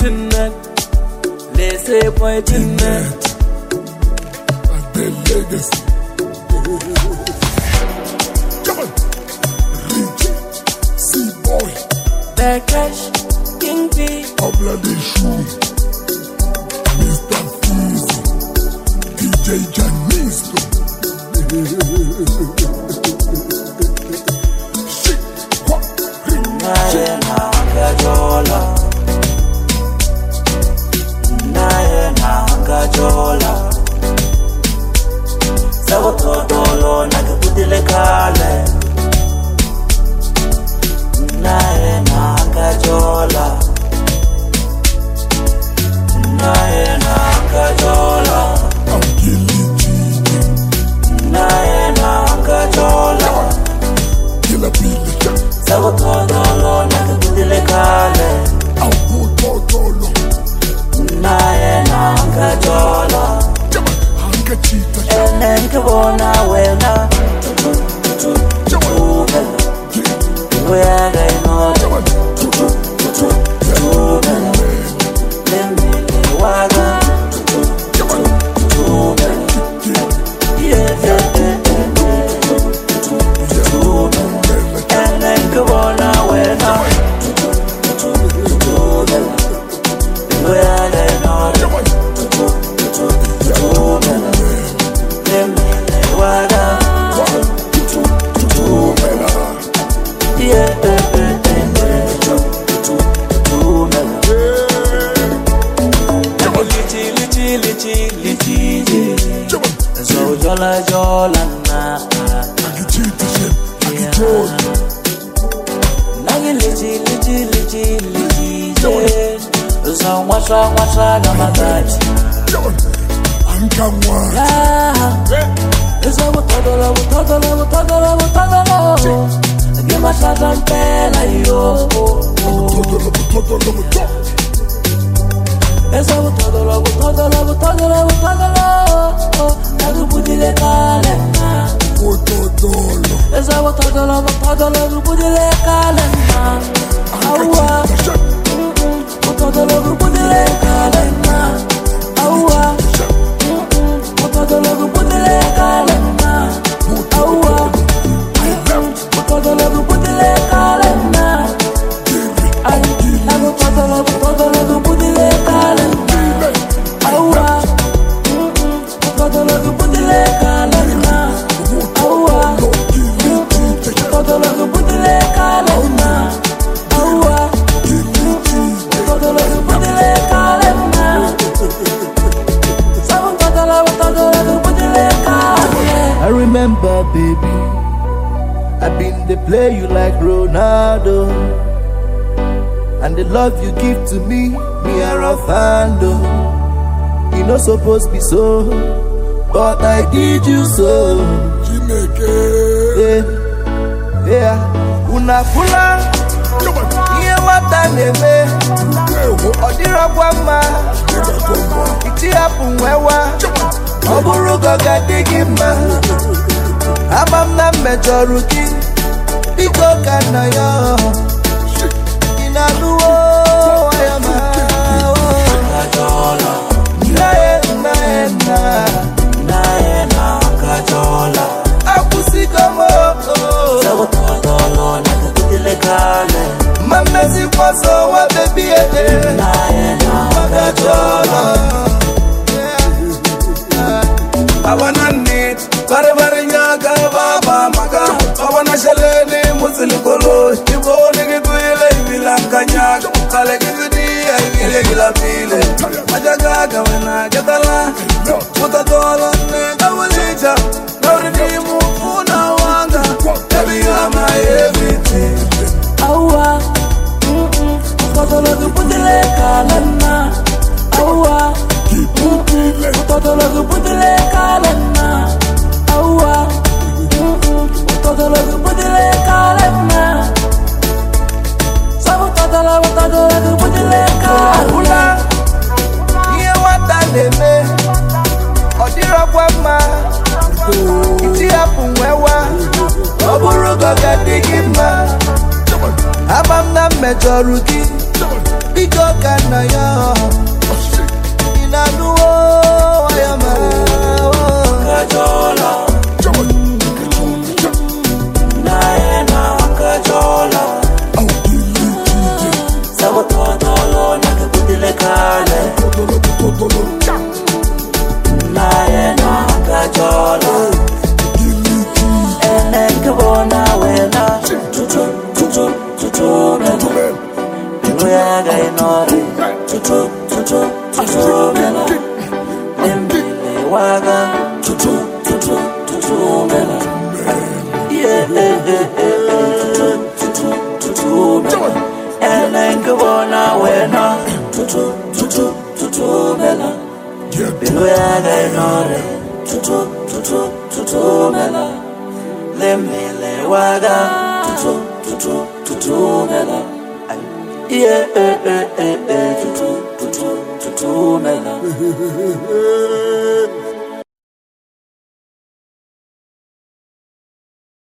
tonight. Laissez point tonight. The legacy. Come on. Richie, C-Boy. The Cash, King P. Obla de Chou. Mr. Fizzy. DJ Janisto. Shit. What? Naena Gajola. Naena Gajola. Sabo todo nakutile kale. Naena Gajola. Naena Gajola. Naena Gajola. Killer Billy. Sabo todo nakutile kale. Naena Gajola. Enenke bona wena. Where I know. So jola na nagi liji so washa gamagati Ankamwa Esa botadolo Gima shatan pela yo Esa botadolo Nagu budile kalena Esa botadolo budile kalena Awa Botadolo budile kalena Awa Botadolo budile kalena Awa Botadolo budile kalena Nagu botadolo budile kalena Awa Botadolo budile kalena Awa Botadolo budile kalena Awa Botadolo budile kalena I remember, baby, I've been the play you like Ronaldo, and the love you give to me a Rafando. You not supposed to be so, but I did you so. Yeah, una pula, yeah, what I never. Odira Wama, Iti Apunwewa, Oburugo Gadigima, Abamna Mejoruki, Iko Kanayo, Inaluo, Ayama, Naena Gajola, Akusikomo, Sabotolo, Nakutile Kale. Mamesi kwaso wa baby ete Naena Gajola I wanna need Bare nyaga baba maga I wanna shalene musilikolo Ibo nigi kuile ibilanga nyaga Kale kizidi ya ikile gila pile Majagaga wena jatala Mutatolo nega walija Nauri mufuna wanga Baby you are my everything Awa Botadolo budile kalena Awa Botadolo budile kalena Awa Botadolo budile kalena Botadolo budile kalena Ye wataneme Odira Wama Iti Apunwewa Oburugo Gadigima Abamna Mejoruki Biko kana ya inanuo ayama kajola nae na kajola sabo todo na kutile kale nae na kajola Bona wena tutu mena ga inori tutu mena embile waga tutu mena tutu mena elenga bona wena tutu mena embile ga inori tutu mena Lemele waga tutu mela tutu mela